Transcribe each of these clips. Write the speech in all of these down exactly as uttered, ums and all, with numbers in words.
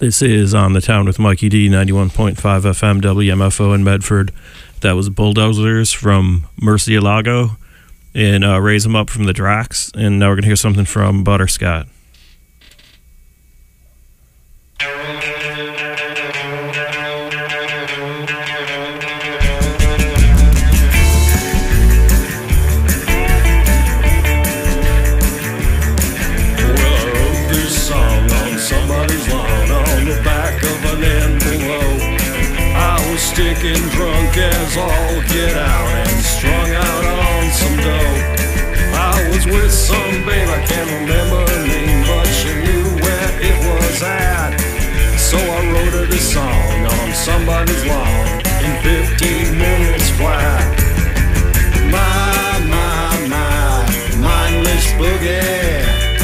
This is On the Town with Mikey D, ninety-one point five F M, W M F O in Medford. That was Bulldozers from Murcielago and uh, Raise 'em Up from the Drax. And now we're going to hear something from Butterscott. Sticking drunk as all get out and strung out on some dope. I was with some babe, I can't remember her name, but she knew where it was at. So I wrote her this song on somebody's lawn in fifteen minutes flat. My, my, my, mindless boogie.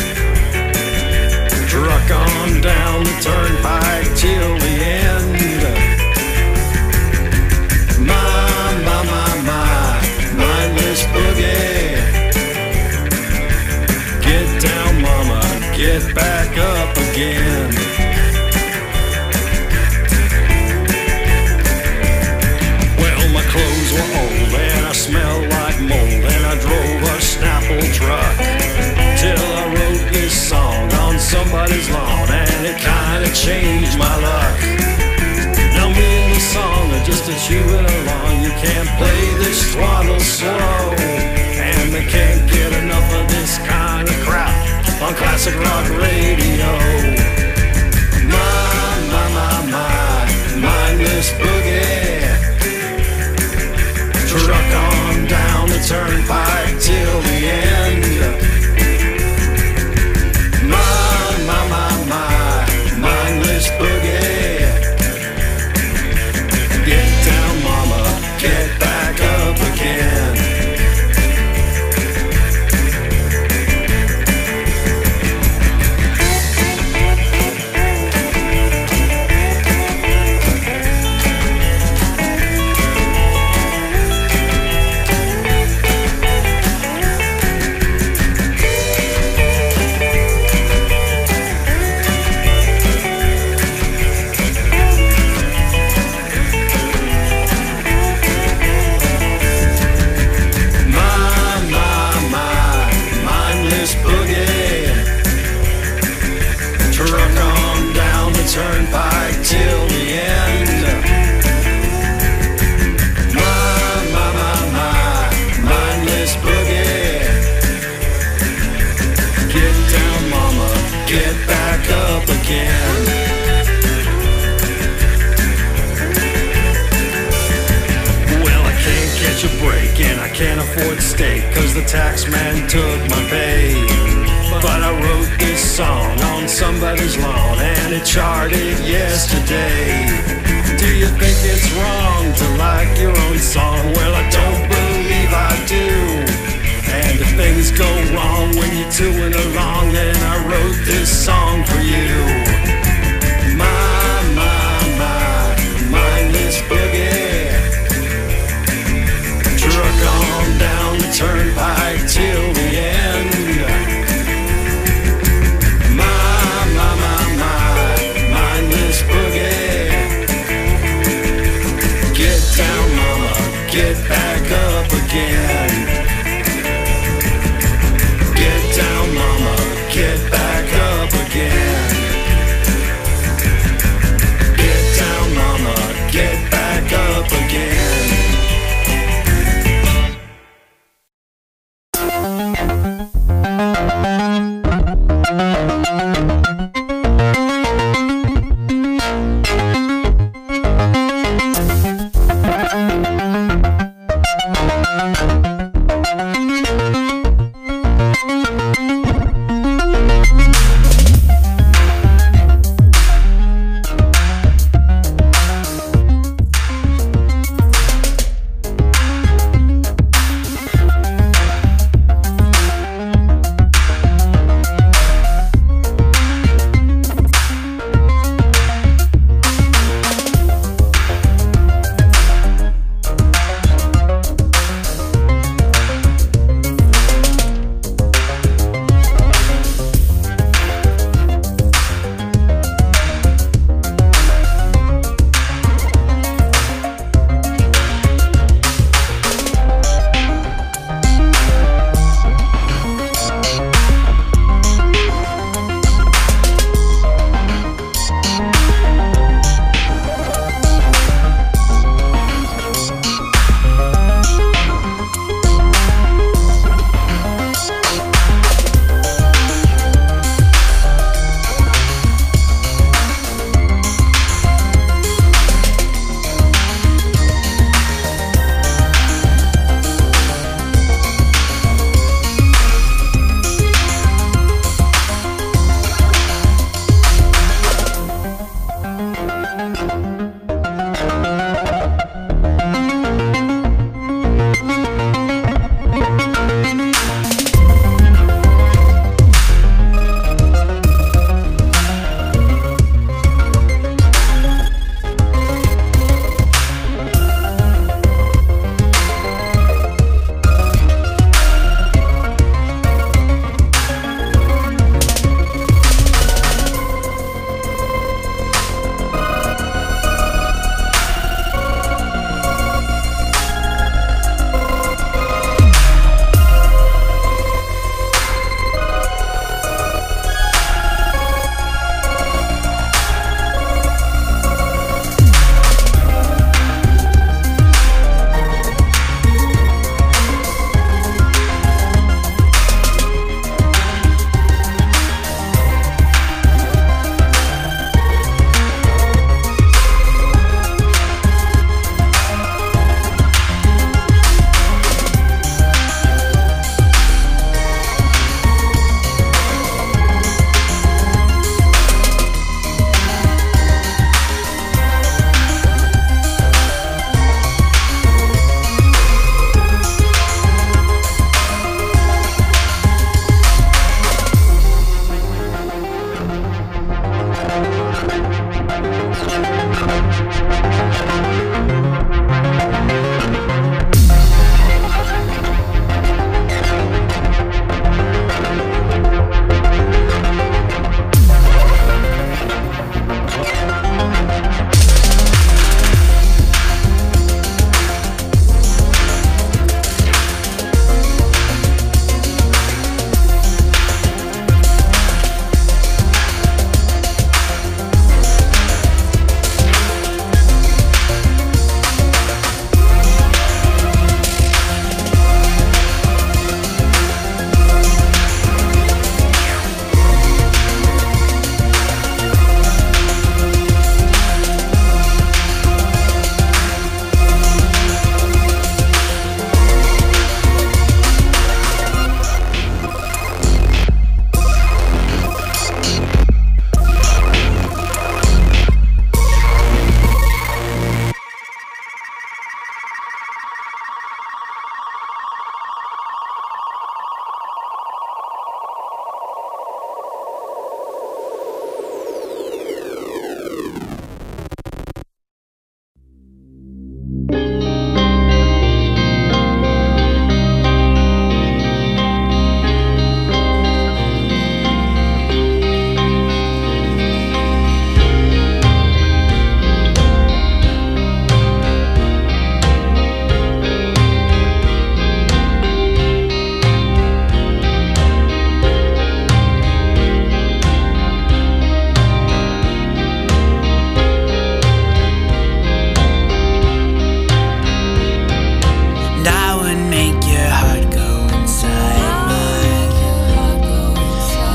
Truck on down the turnpike till the end. Boogie. Get down, mama, get back up again. Well, my clothes were old and I smelled like mold, and I drove a Snapple truck till I wrote this song on somebody's lawn, and it kinda changed my luck. Now me and the song are just a chewing along. You can't play this throttle slow, and they can't get enough of this kind of crap on classic rock radio. My, my, my, my, mindless boogie. Truck on down the turnpike till the end. My, my, my, my, mindless boogie. Get down, mama, get back up again. Turnpike till the end. My, my, my, my, mindless boogie. Get down, mama, get back up again. Well, I can't catch a break and I can't afford steak, cause the tax man took my pay. But I wrote this song on somebody's lawn, and it charted yesterday. Do you think it's wrong to like your own song? Well, I don't believe I do. And if things go wrong when you're doing along, then I wrote this song for you. My, my, my, mindless boogie. Truck on down the turnpike till the end. Get back up again. Get down, mama, get back up again. Get down, mama, get back up again.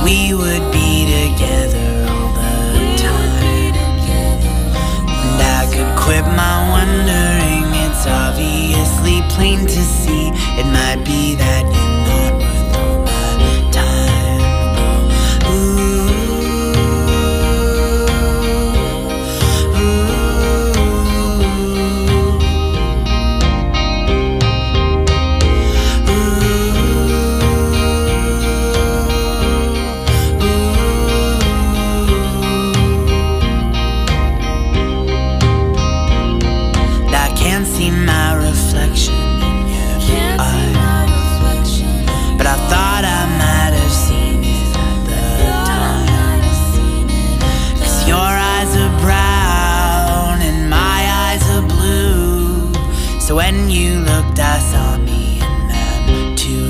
we would be together all the time. And I could quit my wondering, it's obviously plain to see. It might be that you're not worth all my time. Ooh, when you looked, I saw me in them too.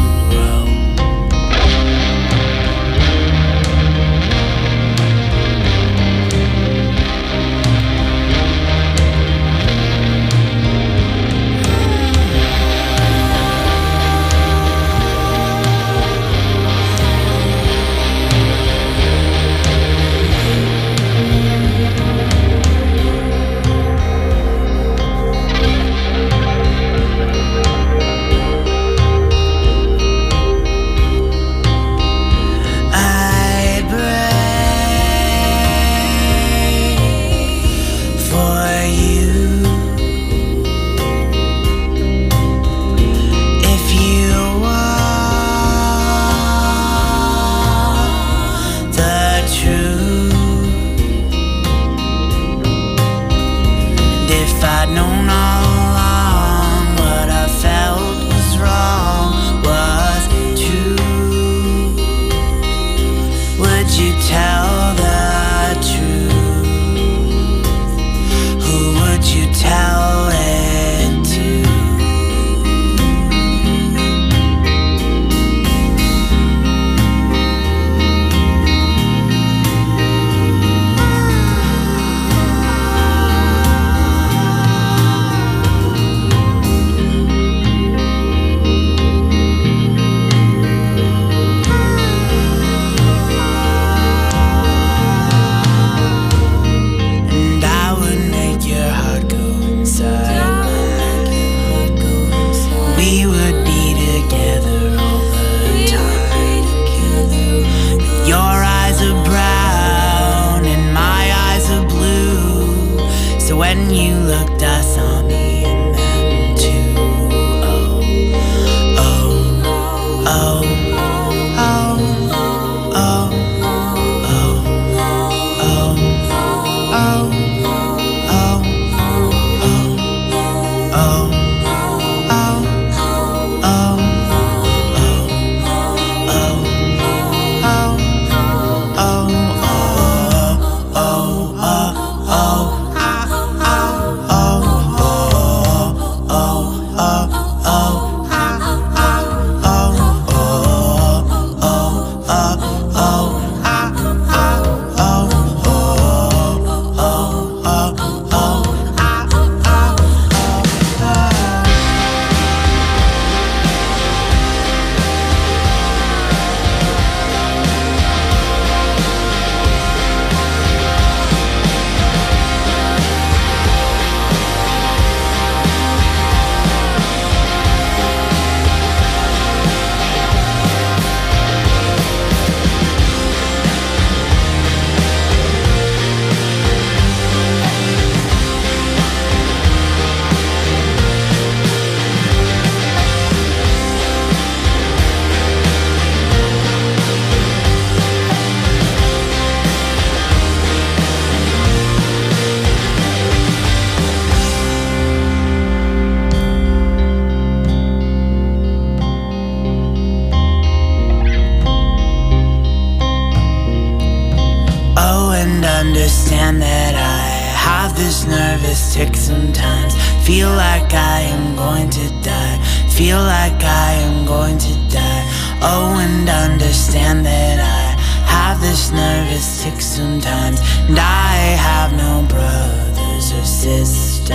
Understand that I have this nervous tick sometimes. Feel like I am going to die. Feel like I am going to die. Oh, and understand that I have this nervous tick sometimes. And I have no brothers or sisters.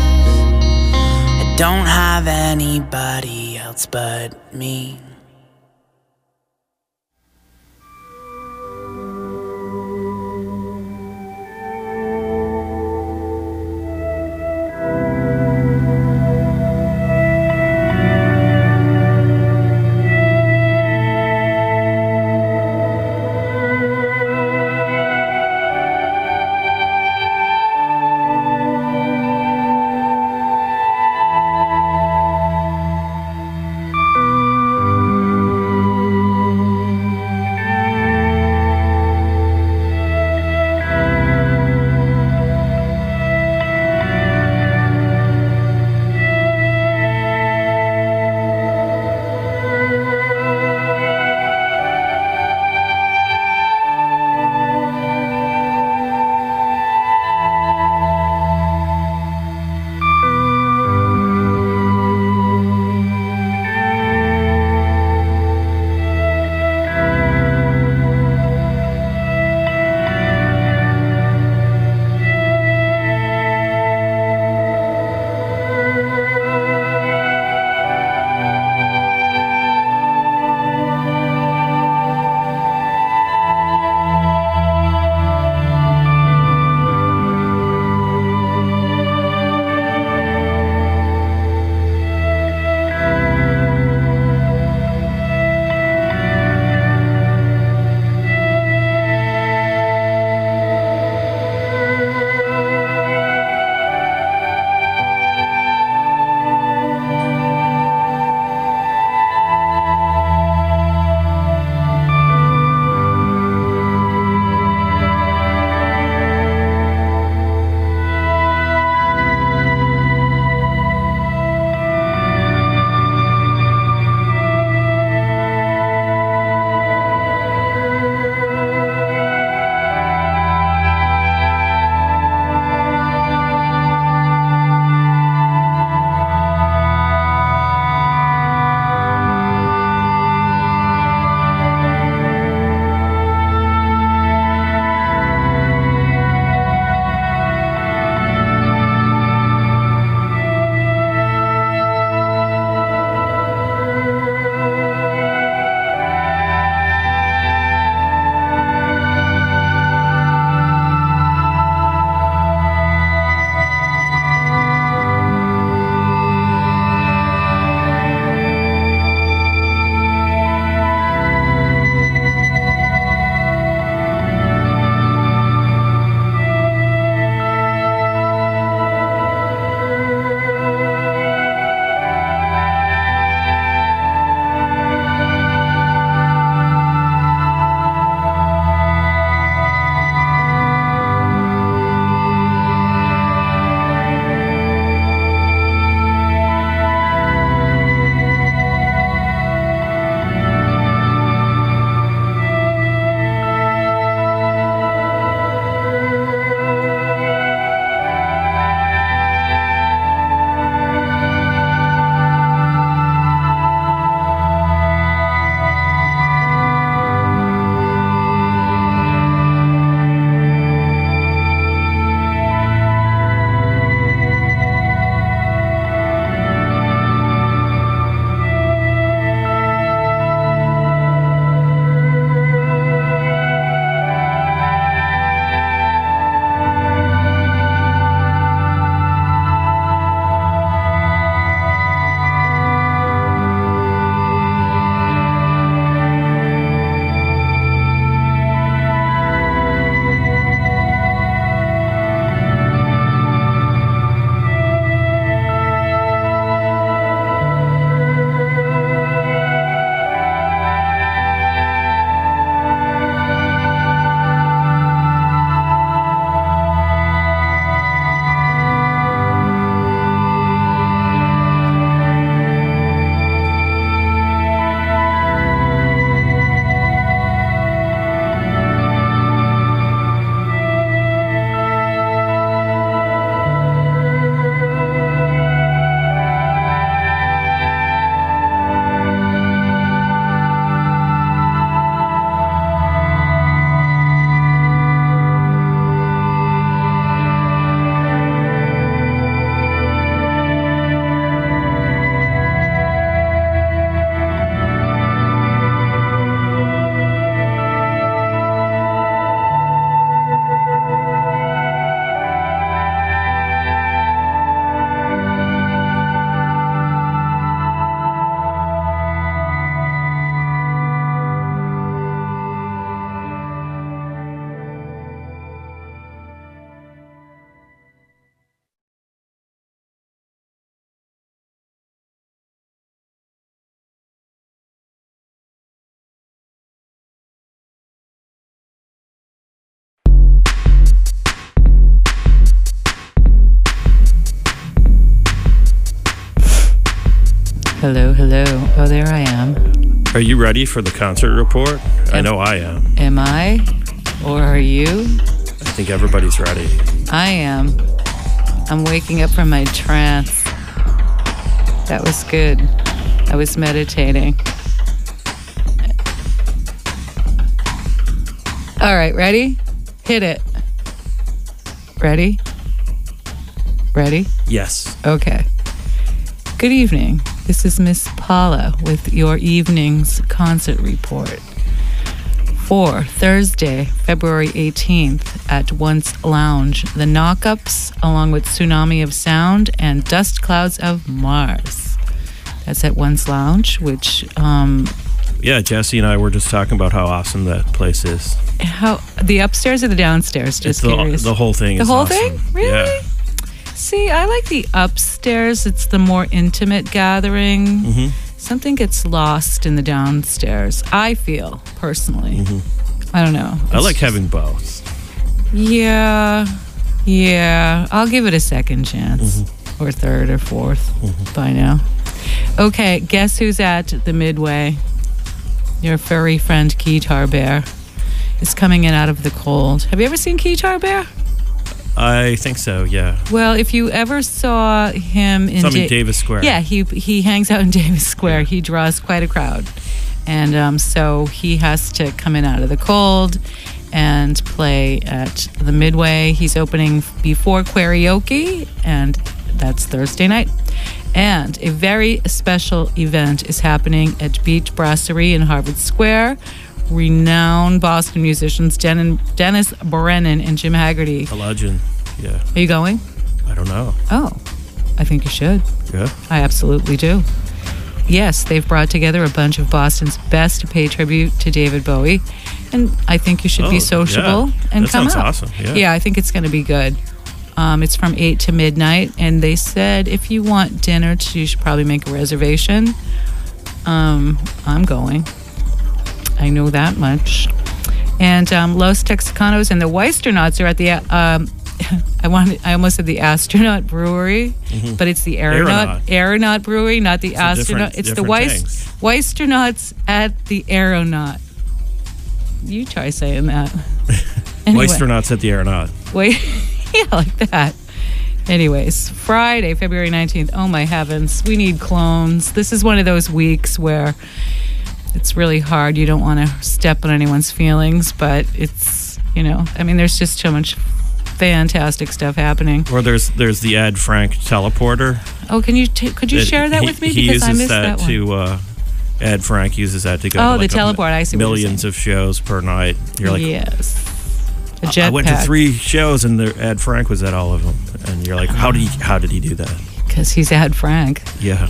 I don't have anybody else but me. Hello, hello. Oh, there I am. Are you ready for the concert report? I know I am. Am I? Or are you? I think everybody's ready. I am. I'm waking up from my trance. That was good. I was meditating. All right, ready? Hit it. Ready? Ready? Yes. Okay. Good evening. This is Miss Paula with your evening's concert report for Thursday, February eighteenth at Once Lounge. The Knockups, along with Tsunami of Sound and Dust Clouds of Mars. That's at Once Lounge, which... Um, yeah, Jesse and I were just talking about how awesome that place is. How the upstairs or the downstairs? Just it's curious. The, the whole thing the is whole awesome. thing? Really? Yeah. See, I like the upstairs. It's the more intimate gathering. Mm-hmm. Something gets lost in the downstairs, I feel, personally. Mm-hmm. I don't know. I like having both. Yeah. Yeah. I'll give it a second chance. Mm-hmm. Or third or fourth mm-hmm. by now. Okay, guess who's at the Midway? Your furry friend Guitar Bear is coming in out of the cold. Have you ever seen Guitar Bear? I think so, yeah. Well, if you ever saw him in, Some in da- Davis Square. Yeah, he he hangs out in Davis Square. He draws quite a crowd. And um, so he has to come in out of the cold and play at the Midway. He's opening before Karaoke, and that's Thursday night. And a very special event is happening at Beach Brasserie in Harvard Square. Renowned Boston musicians Den- Dennis Brennan and Jim Haggerty. A legend, yeah. Are you going? I don't know. Oh, I think you should. Yeah? I absolutely do. Yes, they've brought together a bunch of Boston's best to pay tribute to David Bowie. And I think you should oh, be sociable yeah. and that come sounds out. awesome, yeah. Yeah, I think it's going to be good. Um, it's from eight to midnight, and they said if you want dinner, you should probably make a reservation. Um, I'm going. I know that much. And um, Los Texicanos and the Weisternauts are at the, um, I wanted, I almost said the Astronaut Brewery, mm-hmm. but it's the Aeronaut, Aeronaut, Aeronaut Brewery, not the it's Astronaut. It's the Weist, Weisternauts at the Aeronaut. You try saying that. Anyway. Weisternauts at the Aeronaut. Wait. Yeah, like that. Anyways, Friday, February nineteenth. Oh, my heavens. We need clones. This is one of those weeks where it's really hard. You don't want to step on anyone's feelings, but it's, you know, I mean, there's just so much fantastic stuff happening. Or there's there's the Ad Frank teleporter. Oh, can you t- could you it, share that he, with me? He because I uses missed that, that one. to, uh, Ad Frank uses that to go oh, to like the teleport. I see millions of shows per night. You're like, yes. I went to three shows and the Ad Frank was at all of them, and you're like, how did he? How did he do that? Because he's Ad Frank. Yeah.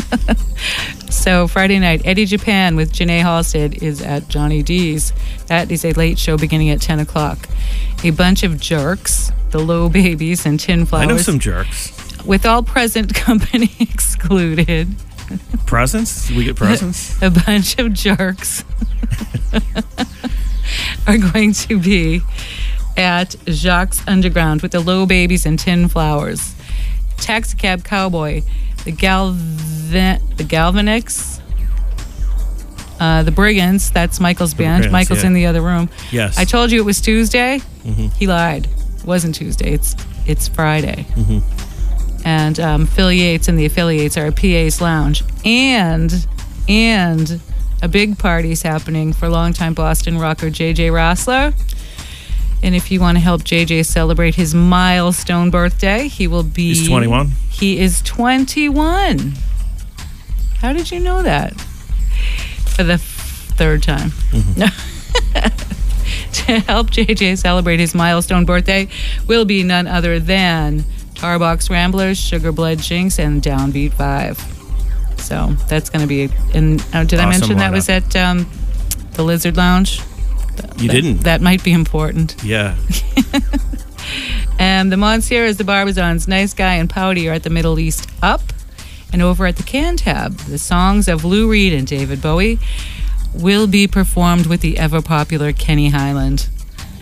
So Friday night, Eddie Japan with Janae Halstead is at Johnny D's. That is a late show beginning at ten o'clock. A bunch of jerks, the Low Babies and Tin Flowers. I know some jerks. With all present company excluded. Presents? We get presents? A bunch of jerks are going to be at Jacques Underground with the Low Babies and Tin Flowers. Taxicab Cowboy, the Galvan, the Galvanics, uh, the Brigands. That's Michael's The band. Brigands, Michael's yeah. in the other room. Yes. I told you it was Tuesday. Mm-hmm. He lied. It wasn't Tuesday. It's it's Friday. Mm-hmm. And um, Affiliates and the Affiliates are at P A's Lounge. And and a big party's happening for longtime Boston rocker J J Rossler. And if you want to help J J celebrate his milestone birthday, he will be... He's twenty-one? He is twenty-one. How did you know that? For the f- third time. Mm-hmm. To help J J celebrate his milestone birthday will be none other than Tarbox Ramblers, Sugar Blood Jinx, and Downbeat five. So that's going to be... And uh, did Awesome I mention that lineup. was at um, the Lizard Lounge? You that, didn't. That might be important. Yeah. And the Monsieurs, the Barbizons, Nice Guy, and Pouty are at the Middle East Up. And over at the Cantab, the songs of Lou Reed and David Bowie will be performed with the ever-popular Kenny Highland.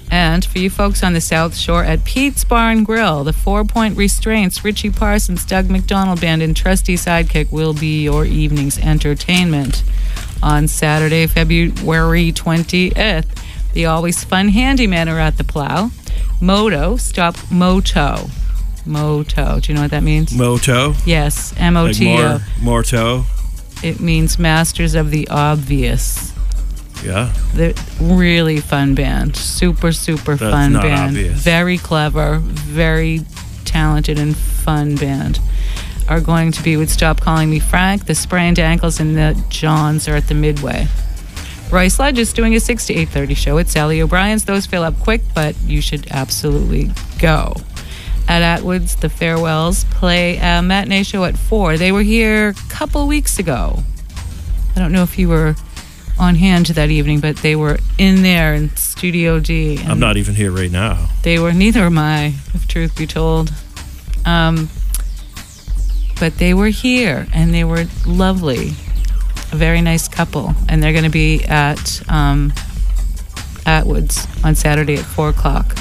And for you folks on the South Shore, at Pete's Bar and Grill, the Four Point Restraints, Richie Parsons, Doug McDonald Band, and Trusty Sidekick will be your evening's entertainment. On Saturday, February twentieth, the Always Fun Handymen are at the Plow. Moto, stop, Moto. Moto, do you know what that means? Moto? Yes, M O T O. Like more, Morto? It means Masters of the Obvious. Yeah. They're really fun band. Super, super That's fun not band. obvious. Very clever, very talented and fun band. Are going to be with Stop Calling Me Frank, the Sprained Ankles, and the Johns are at the Midway. Roy Sledge is doing a six to eight thirty show at Sally O'Brien's. Those fill up quick, but you should absolutely go. At Atwood's, the Farewells play a matinee show at four. They were here a couple weeks ago. I don't know if you were on hand that evening, but they were in there in Studio D. I'm not even here right now. They were, neither am I, if truth be told. Um, but they were here, and they were lovely. A very nice couple. And they're going to be at um, Atwood's on Saturday at four o'clock.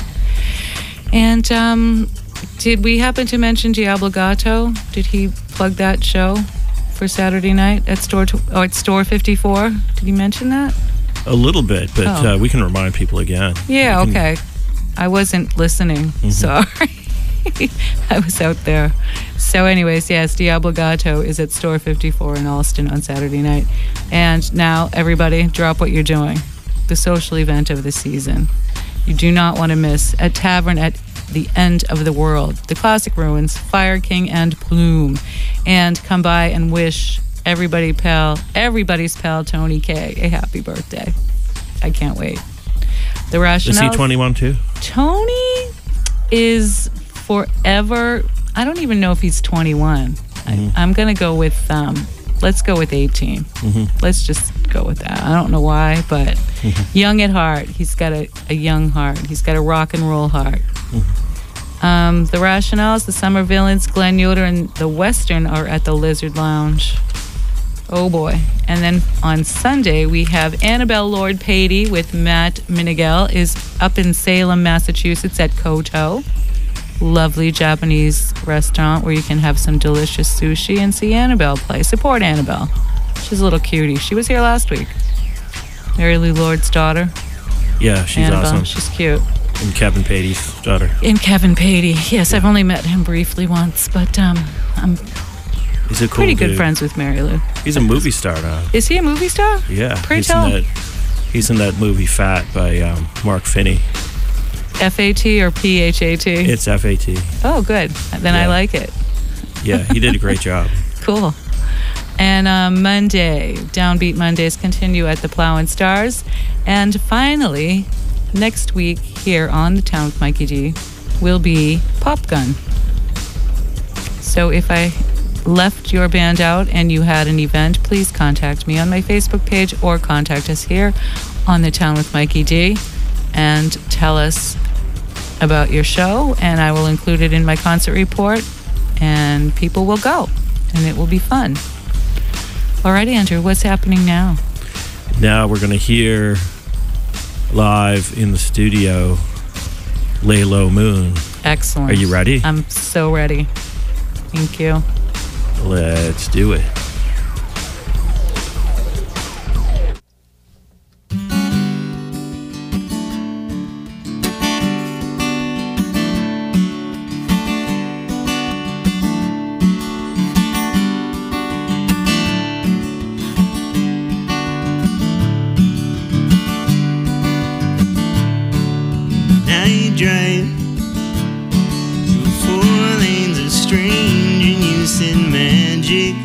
And um, did we happen to mention Diablo Gato? Did he plug that show for Saturday night at store tw- oh, at store fifty-four? Did he mention that? A little bit, but Oh. uh, we can remind people again. Yeah, We can- okay. I wasn't listening. Mm-hmm. Sorry. I was out there. So anyways, yes, Diablo Gato is at store fifty-four in Alston on Saturday night. And now, everybody, drop what you're doing. The social event of the season. You do not want to miss a tavern at the end of the world. The Classic Ruins, Fire King, and Plume. And come by and wish everybody pal, everybody's pal, Tony K, a happy birthday. I can't wait. The Is rationale. he twenty-one too? Tony is forever. I don't even know if he's twenty-one. Mm-hmm. I, I'm going to go with, um, let's go with eighteen. Mm-hmm. Let's just go with that. I don't know why, but Mm-hmm. young at heart. He's got a, a young heart. He's got a rock and roll heart. Mm-hmm. Um, the Rationales, the Summer Villains, Glenn Yoder, and the Western are at the Lizard Lounge. Oh boy. And then on Sunday, we have Annabelle Lord Patey with Matt Minigal is up in Salem, Massachusetts at Koto. Lovely Japanese restaurant where you can have some delicious sushi and see Annabelle play. Support Annabelle. She's a little cutie. She was here last week. Mary Lou Lord's daughter. Yeah, she's Annabelle. awesome. She's cute. And Kevin Patey's daughter. And Kevin Patey. Yes, I've only met him briefly once, but um, I'm He's a cool pretty good dude. friends with Mary Lou. He's a movie star now. Is he a movie star? Yeah. Pray he's tell. in that he's in that movie Fat by um, Mark Finney. F A T or P H A T? It's F A T. Oh, good. Then I Yeah. like it. Yeah, he did a great job. Cool. And um, Monday, Downbeat Mondays continue at the Plow and Stars. And finally, next week here on The Town with Mikey D will be Pop Gun. So if I left your band out and you had an event, please contact me on my Facebook page or contact us here on The Town with Mikey D and tell us about your show, and I will include it in my concert report, and people will go, and it will be fun. All right, Andrew, what's happening now? Now we're going to hear live in the studio Lay Low Moon. Excellent. Are you ready? I'm so ready. Thank you. Let's do it. Now you drive through four lanes of strange and you said magic.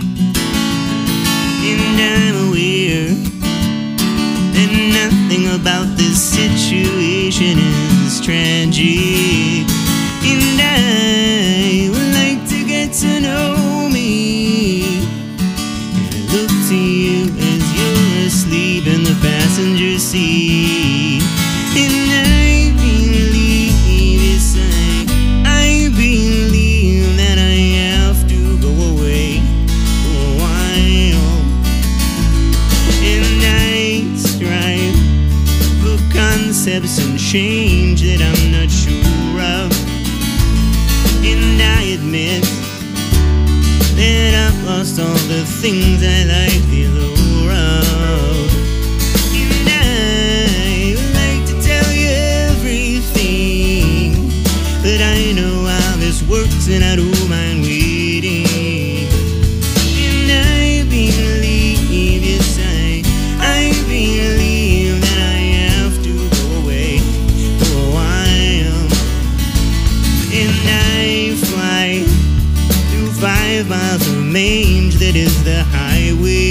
And I'm aware that nothing about this situation is tragic. And I would like to get to know me. And I look to you as you're asleep in the passenger seat. And I believe it's like I believe that I have to go away for a while. And I strive for concept ever some change that I'm not sure of. And I admit that I've lost all the things I like the allure of. And I would like to tell you everything, but I know how this works and I don't mind waiting. And I believe, yes I, I believe that I have to go away for a while. And I fly through five miles of range, that is the highway.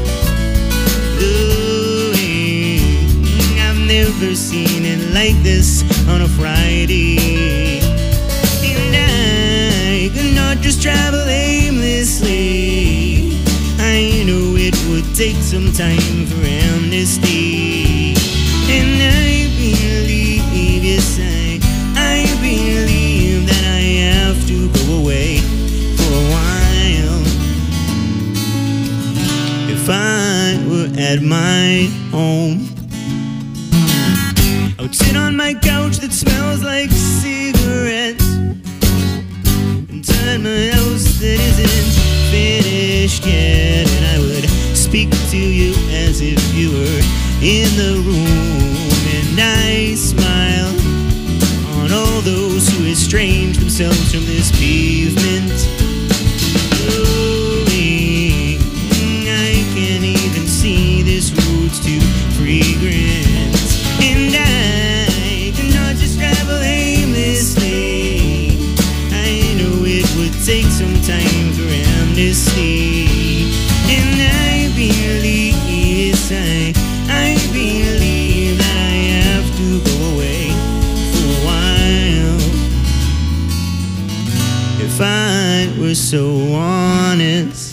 Oh, I've never seen it like this on a Friday. And I could not just travel aimlessly. I know it would take some time for amnesty. And I believe, yes I, I believe that I have to go away for a while. If I were at my home, I would sit on my couch that smells like cigarettes and turn my house that isn't finished yet. And I would speak to you as if you were in the room. And I smile on all those who estrange themselves from this pavement. Oh, I can't even see this road's too fragrant. And I cannot just travel aimlessly. I know it would take some time for amnesty. And I believe, yes I, I believe that I have to go away for a while. If I were so honest,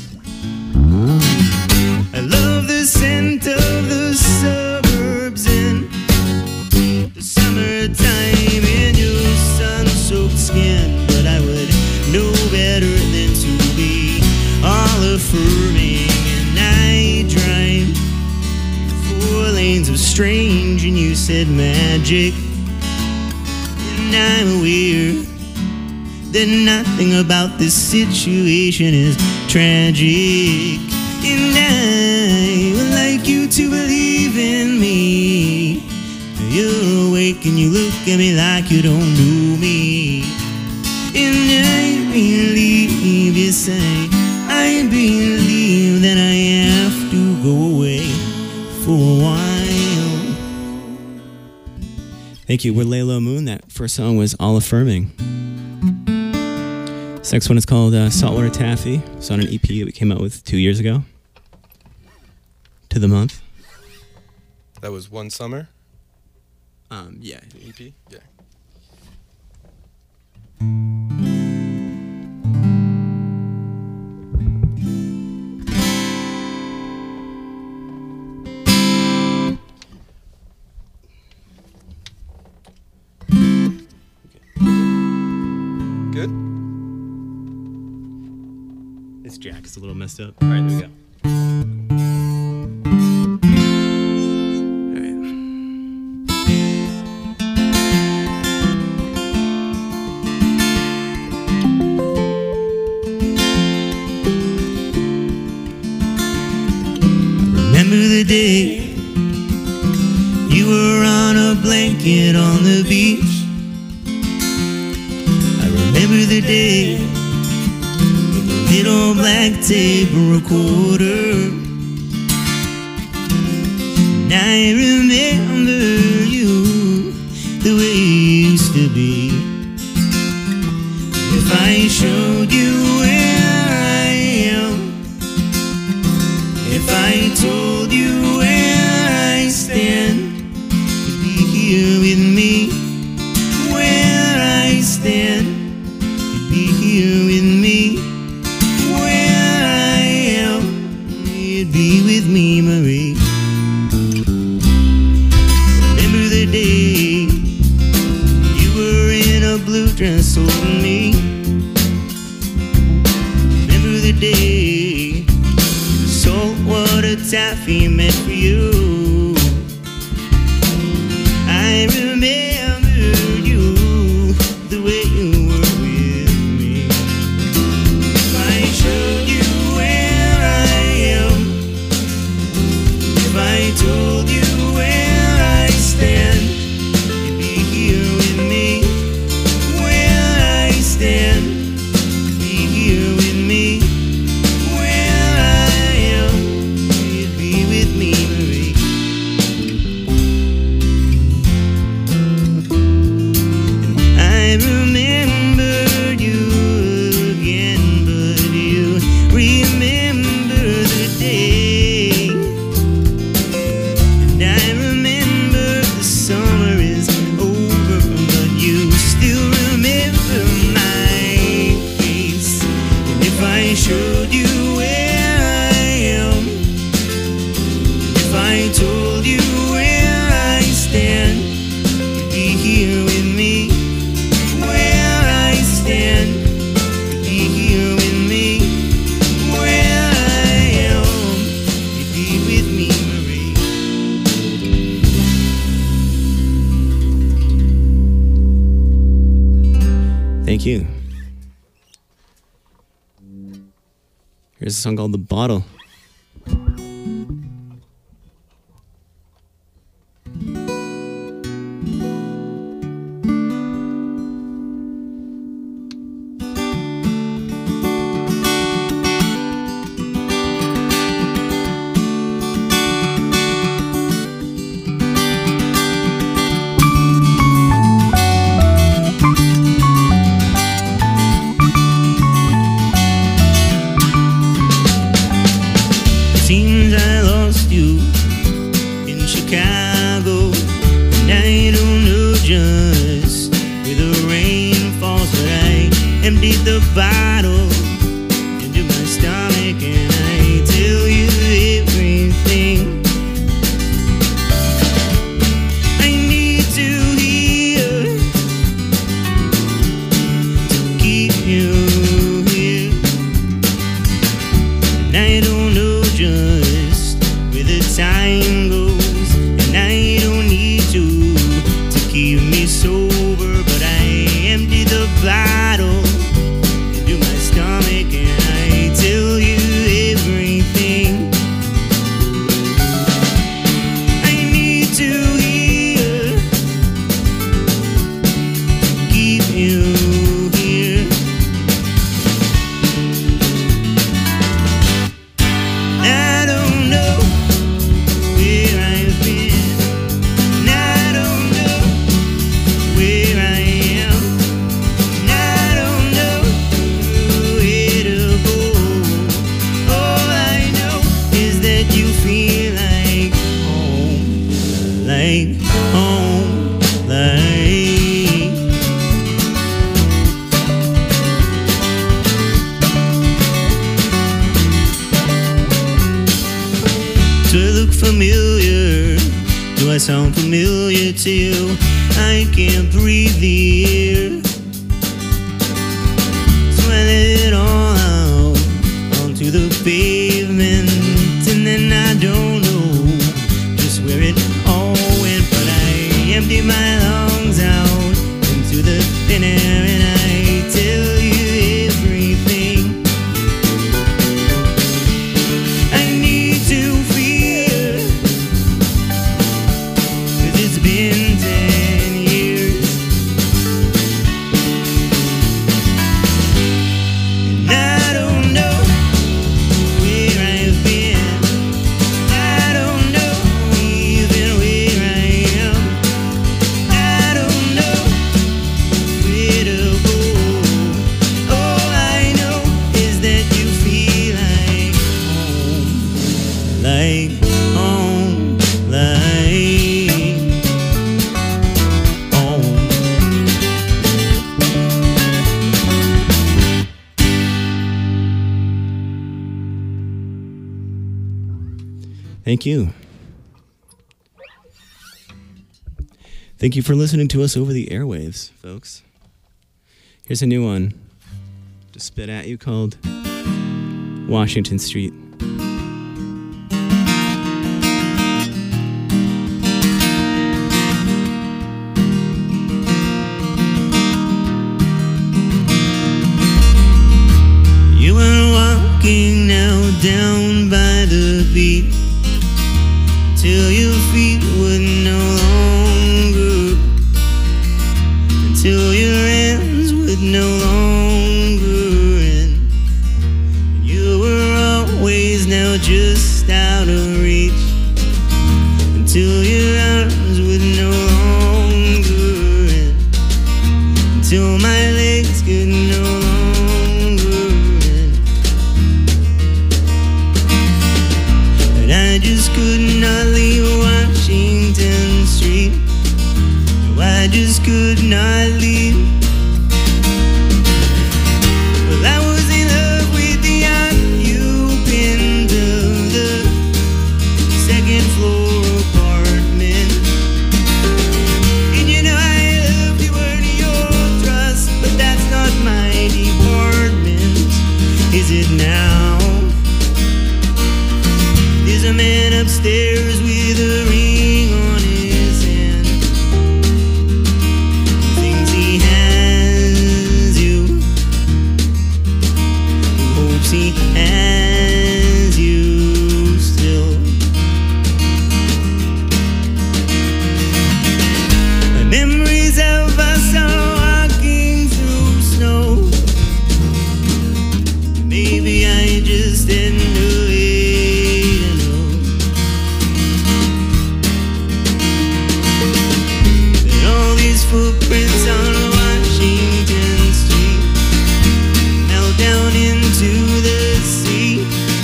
I love the scent of the suburbs in the summertime in your sun-soaked skin. But I would know better than to be all affirming. And I drive four lanes of strange, and you said magic. And I'm aware that nothing about this situation is tragic. And I would like you to believe in me. You're awake and you look at me like you don't know me. And I believe, yes I, I believe that I have to go away for a while. Thank you. We're Layla Moon. That first song was All Affirming. This next one is called uh, Saltwater Taffy. It's on an E P that we came out with two years ago. To the month. That was One Summer? Um, yeah. E P? Yeah. Good? This jack is a little messed up. All right, there we go. Remember the day you were on a blanket on the beach. I remember the day with a little black tape recorder. And I remember you the way you used to be. If I showed you where I am, if I told you where I stand, you'd be here with me. Where I stand, you'd be here with me. Where I am, you'd be with me, Marie. Remember the day you were in a blue dress holding me. Remember the day saltwater taffy meant for you. I remember I told you where I stand, you'd be here with me. Where I stand, you'd be here with me. Where I am, you'd be with me, Marie. And I remembered you again, but you remember the day. And I remember the summer is over, but you still remember my face. And if I showed you where I am, if I told you where I stand, you'd be here with me. Where I stand, you'd be here with me. Where I am, you'd be with me, Marie. Thank you. Here's a song called The Bottle. Seems I lost you in Chicago, and I don't know just where the rain falls, but I emptied the bottle into my stomach and I tell you everything I need to hear to keep you here. And I don't know just where the time goes, and I don't need to to keep me sober, but I empty the bottle into my stomach and I tell you everything I need to hear to keep you here. I don't know where I've been, and I don't know where I am, and I don't know where to go. All I know is that you feel like home, like home, like. Do I look familiar? Do I sound familiar to you? I can't breathe the air, so I let it all out onto the pavement, and then I don't know just where it all went, but I empty my lungs out into the thin air and I tell you everything I need to feel, 'cause it's been ten years, and I don't know where I've been, I don't know even where I am, I don't know where to go. All I know is that you feel like home, like home, like home. Thank you. Thank you for listening to us over the airwaves, folks. Here's a new one to spit at you called Washington Street. You were walking now down by the beach, Till your feet would no longer, until your hands would no longer end. You were always now just out of reach, until your arms would no longer end, until my legs could no longer end. But I just could not leave Washington Street. No, I just could not leave. Well, I was in love with the occupant of the second floor apartment. And you know I loved you, earned your trust, but that's not my department, is it now? There's a man upstairs with a ring on his hand, thinks he has you, hopes he has you still. My memories of us are walking through snow. Maybe I just didn't know it. Footprints on Washington Street melt down into the sea.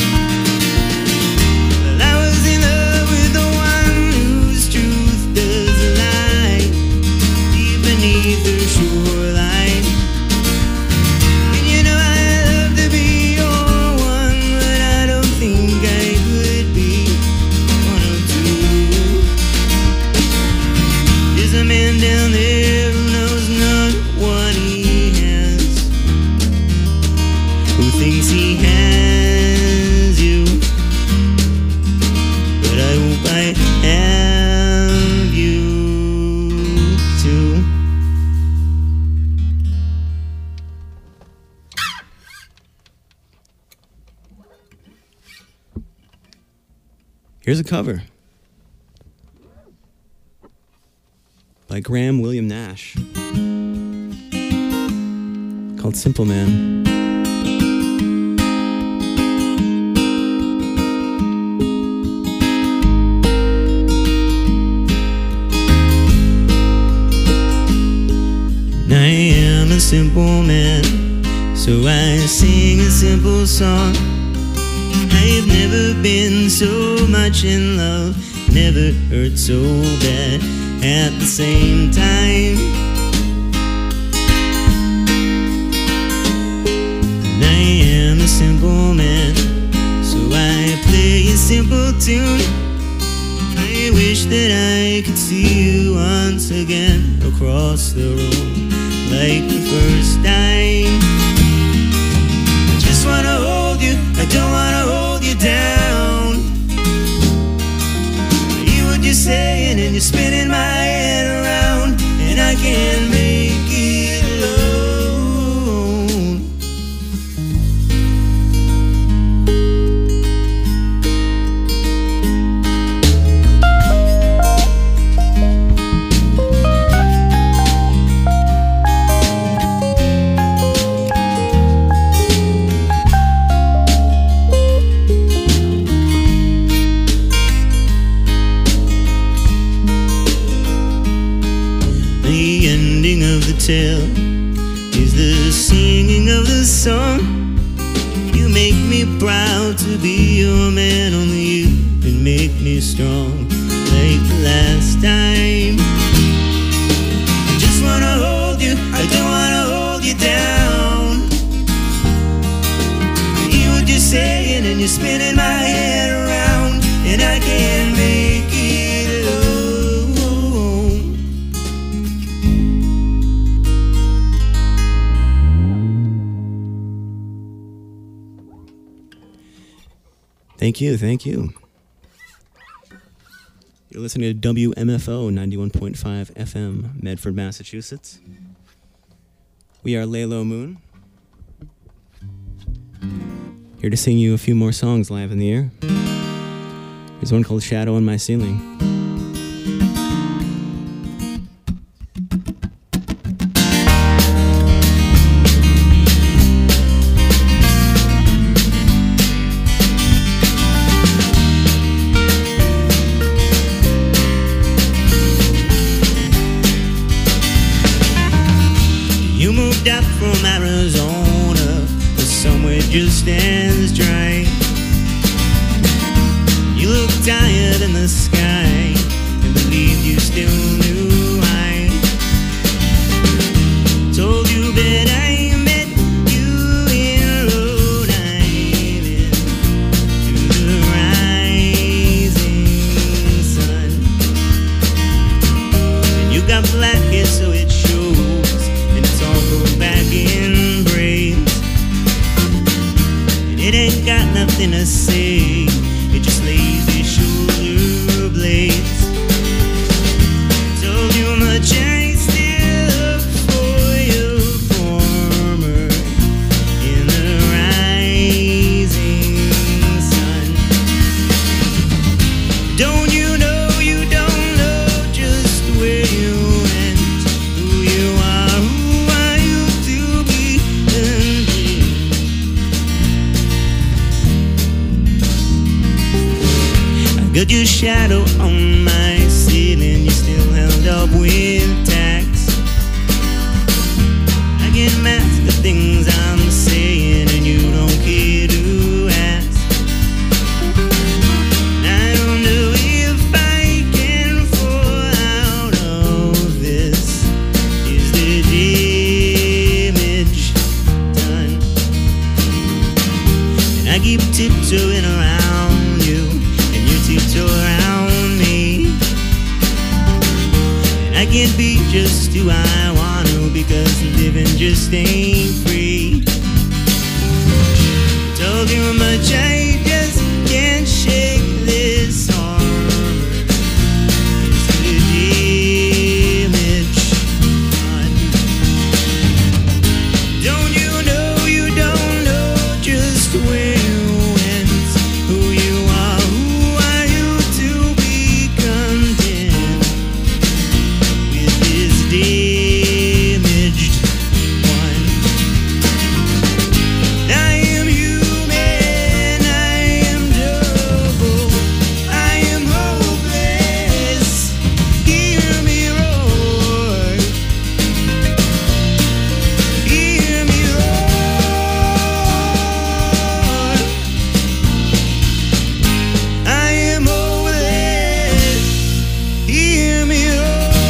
Well, I was in love with the one whose truth does lie deep beneath the shoreline. And you know I love to be your one, but I don't think I could be one of two. There's a man down there thinks he has you, but I hope I have you too. Here's a cover by Graham William Nash called Simple Man. I am a simple man, so I sing a simple song. I've never been so much in love, never hurt so bad at the same time. And I am a simple man, so I play a simple tune. I wish that I could see you once again across the room, like the first time. I just wanna hold you, I don't wanna hold you down. I hear what you're saying and you're spinning my head around, and I can't make it alone. Tale is the singing of the song. You make me proud to be your man, only you can make me strong like the last time. I just wanna hold you, I don't wanna hold you down. I hear what you're saying and you're spinning my head around, and I can't make it alone. Thank you, thank you. You're listening to W M F O ninety-one point five F M, Medford, Massachusetts. We are Laylo Moon, here to sing you a few more songs live in the air. There's one called Shadow on My Ceiling. You moved up from Arizona, but somewhere just as dry. You look tired in the sky, and believed you still knew I told you that I met you in Rhode Island to the rising sun. And you got black hair, so it shows, and it's all grown back in braids. And it ain't got nothing to say, it just lays these shoulder blades. Told you much I still look for you, former in the rising sun. Don't you know you don't know just where you went, who you are, who are you to be undone? I got your shadow on my ceiling, you still held up with tacks. I get mad at the things I'm saying, and you don't care to ask. And I don't know if I can fall out of this. Is the damage done? And I keep tiptoeing around you, and you tiptoe around me. And I can't be just who I want to, because living just ain't free. Told you how much I just can't shake this armor. It's the damage done. Don't you know you don't know just where you went, who you are, who are you to be content with this damaged one? I am human, I am double, I am hopeless. Hear me roar, hear me roar. I am hopeless, hear me roar.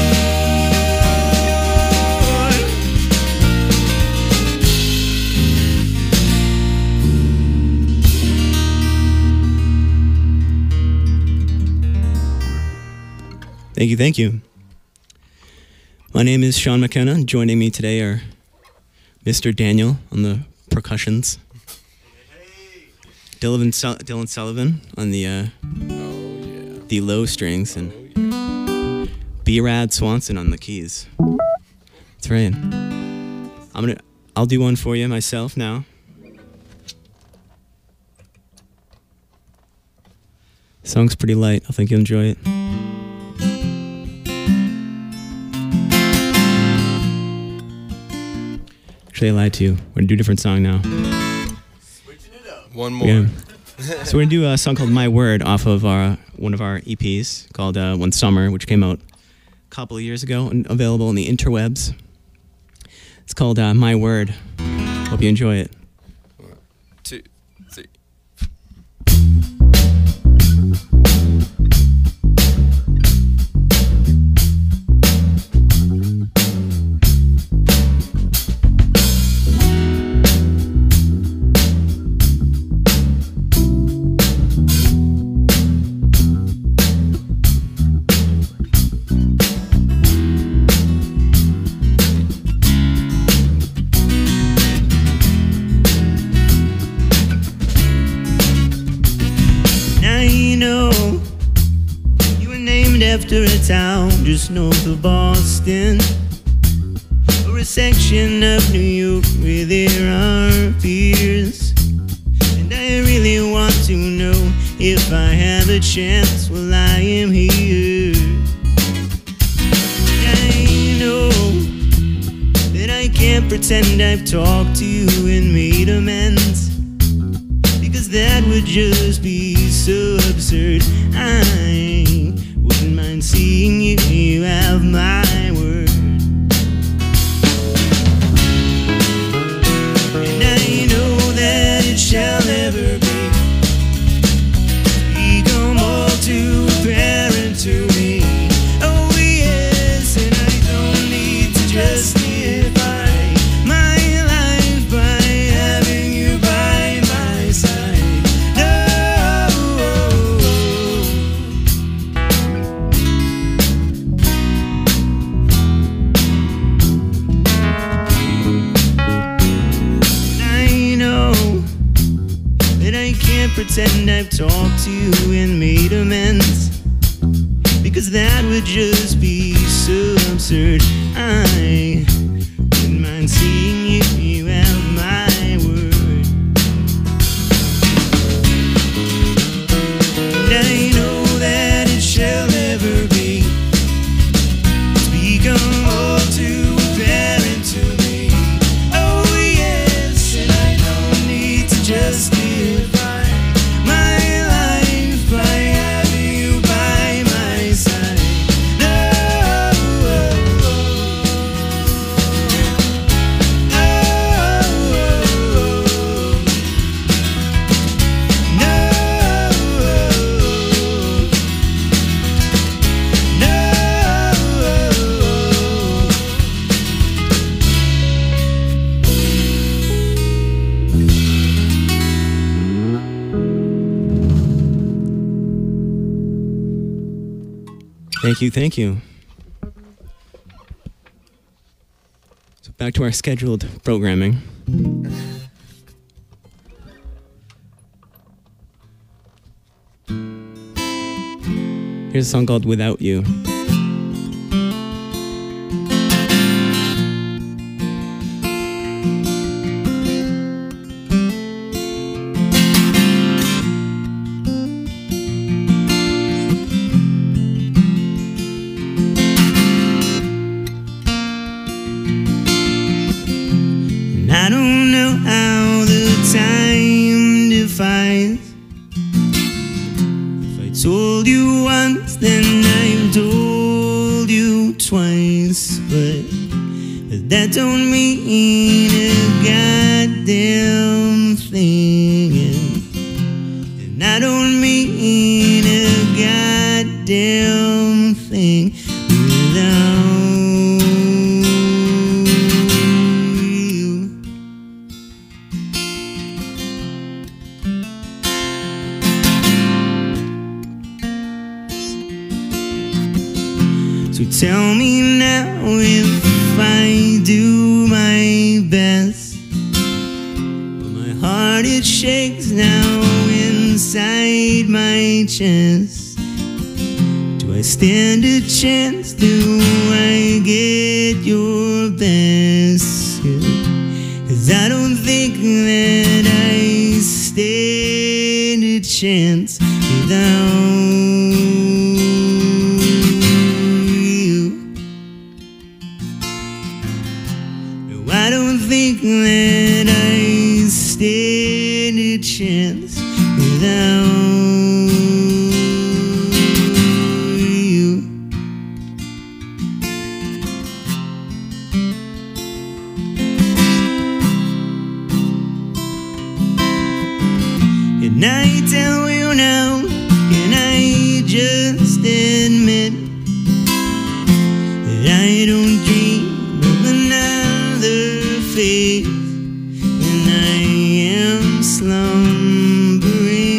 Thank you, thank you. My name is Sean McKenna. Joining me today are Mister Daniel on the percussions, Dylan, Sul- Dylan Sullivan on the uh, the low strings, and B-Rad Swanson on the keys. That's right. I'm gonna. I'll do one for you myself now. Song's pretty light. I think you'll enjoy it. Actually, I lied to you. We're gonna do a different song now. One more. Yeah. So we're gonna do a song called "My Word" off of our one of our E Ps called uh, "One Summer," which came out a couple of years ago and available on the interwebs. It's called uh, "My Word." Hope you enjoy it. One, two, three. After a town just north of Boston, or a section of New York where there are peers. And I really want to know if I have a chance while I am here. I know that I can't pretend I've talked to you and made amends, because that would just be so absurd. I wouldn't mind seeing you, you have my word. And I know that it shall never be become all too apparent to me. Oh yes, and I don't need to justify my life by having you by my side. No, I know that I can't pretend I've talked to you and made amends, because that would just be so absurd. I wouldn't mind seeing you, you have my word. And I know that it shall never be become all too apparent to me. Oh yes, and I don't need to justify my life by having you by my side. No, Thank you, thank you. So back to our scheduled programming. Here's a song called Without You. And I don't know how the time defies. If I told you once, then I've told you twice. But, but that don't mean a goddamn thing. And, and I don't mean a goddamn thing without you. So tell me now if I do my best. But my heart, it shakes now inside my chest. Do I stand a chance? Do I get your best? 'Cause I don't think that I stand a chance without you. No, I don't think that I stand a chance without you. And I tell you now, can I just admit that I don't dream of another face when I am slumbering?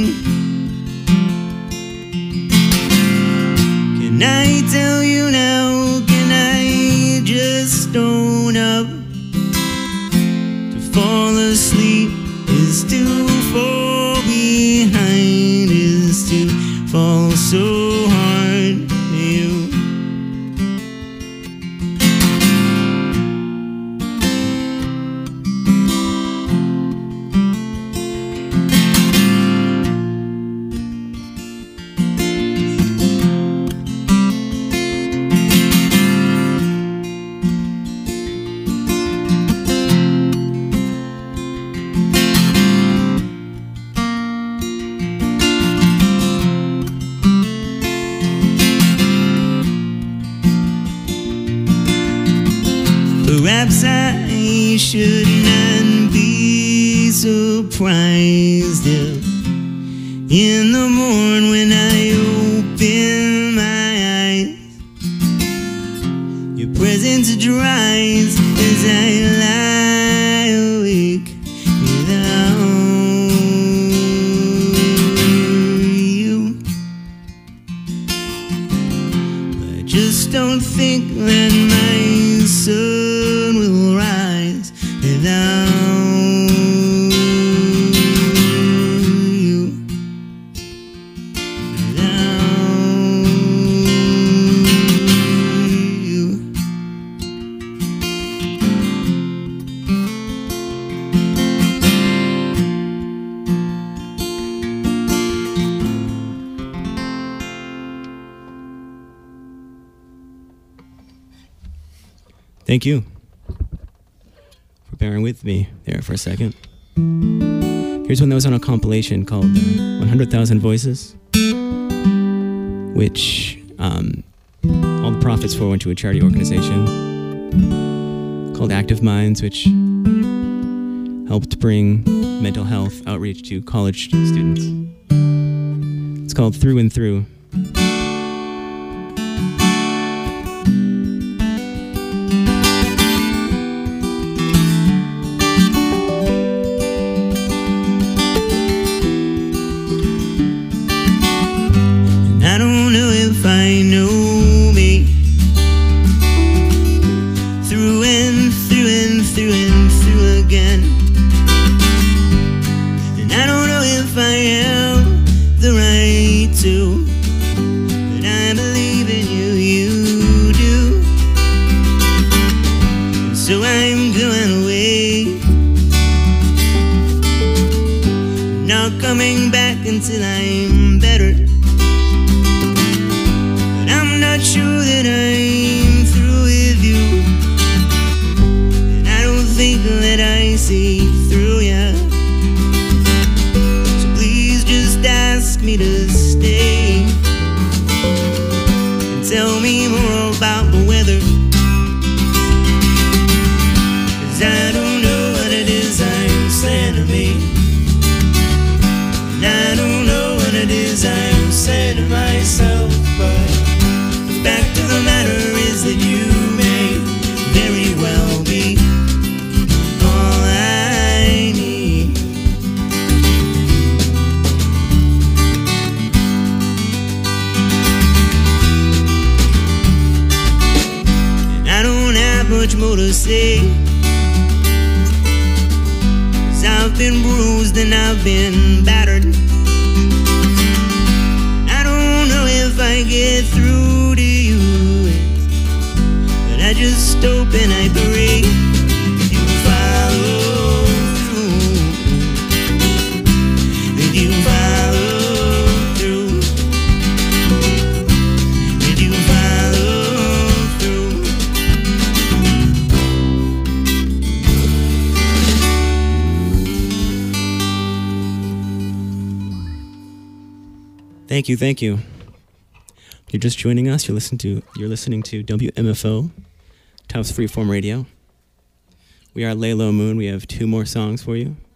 Can I tell you now, can I just own up? To fall asleep is to fall behind, is to fall so hard to you. Perhaps I should not be surprised if in the morn when I open my eyes, your presence dries as I lie awake without you. I just don't think that my sun will rise without you. Without you. Thank you for bearing with me there for a second. Here's one that was on a compilation called uh, one hundred thousand Voices, which um, all the profits for went to a charity organization called Active Minds, which helped bring mental health outreach to college students. It's called Through and Through. I don't know if I know me through and through and through and through again. And I don't know if I have the right to, but I believe in you, you do. And so I'm going away, not coming back until I'm better. Not sure that I'm through with you, and I don't think that I see through ya. So please just ask me to stay and tell me more about the weather, 'cause I don't know what it is I'm saying to me, and I don't know what it is I'm saying to myself, but the fact of the matter is that you may very well be all I need. And I don't have much more to say, 'cause I've been bruised and I've been battered. I don't know if I get through to you, but I just hope and I pray that you follow through, that you follow through, that you follow through. Thank you, thank you. If you're just joining us, you're listening to you're listening to W M F O, Tufts Freeform Radio. We are Lay Low Moon. We have two more songs for you.